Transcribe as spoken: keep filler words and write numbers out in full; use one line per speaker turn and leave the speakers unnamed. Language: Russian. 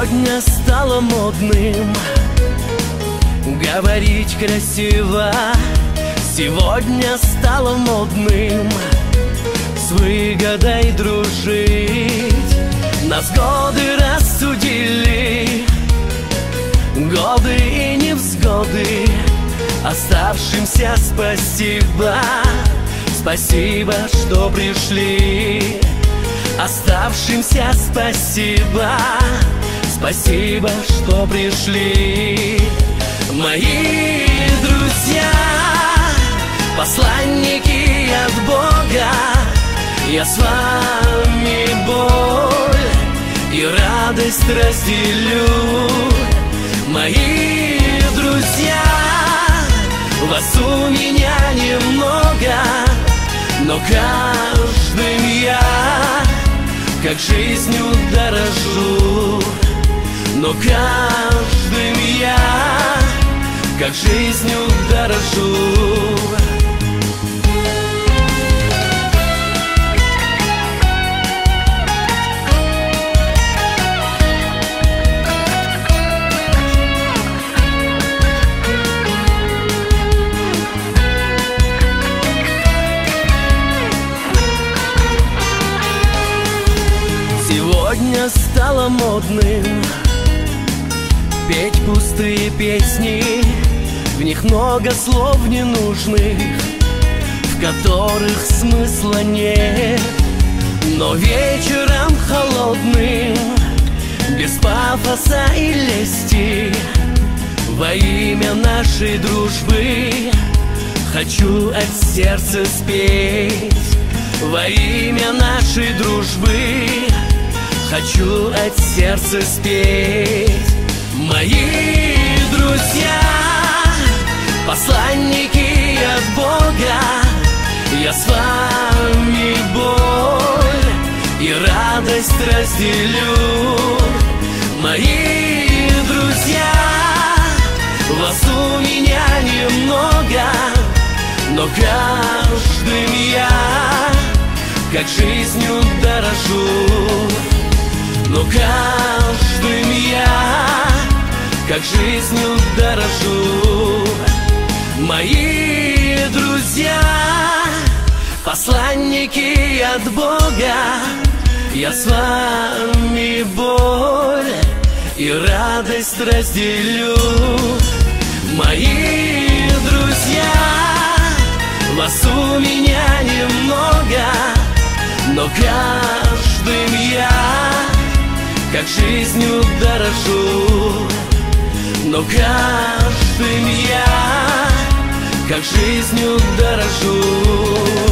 Сегодня стало модным говорить красиво. Сегодня стало модным с выгодой дружить. Нас годы рассудили, годы и невзгоды. Оставшимся спасибо, спасибо, что пришли. Оставшимся спасибо, спасибо, что пришли. Мои друзья, посланники от Бога, я с вами боль и радость разделю. Мои друзья, вас у меня немного, но каждым я как жизнью дорожу. Но каждым я как жизнью дорожу. Сегодня стало модным петь пустые песни, в них много слов ненужных, в которых смысла нет. Но вечером холодным, без пафоса и лести, во имя нашей дружбы хочу от сердца спеть. Во имя нашей дружбы хочу от сердца спеть. Мои друзья, посланники от Бога, я с вами боль и радость разделю. Мои друзья, вас у меня немного, но каждым я как жизнью дорожу. Но каждым я как жизнью дорожу. Мои друзья, посланники от Бога, я с вами боль и радость разделю. Мои друзья, вас у меня немного, но каждым я как жизнью дорожу. Но каждым я как жизнью дорожу.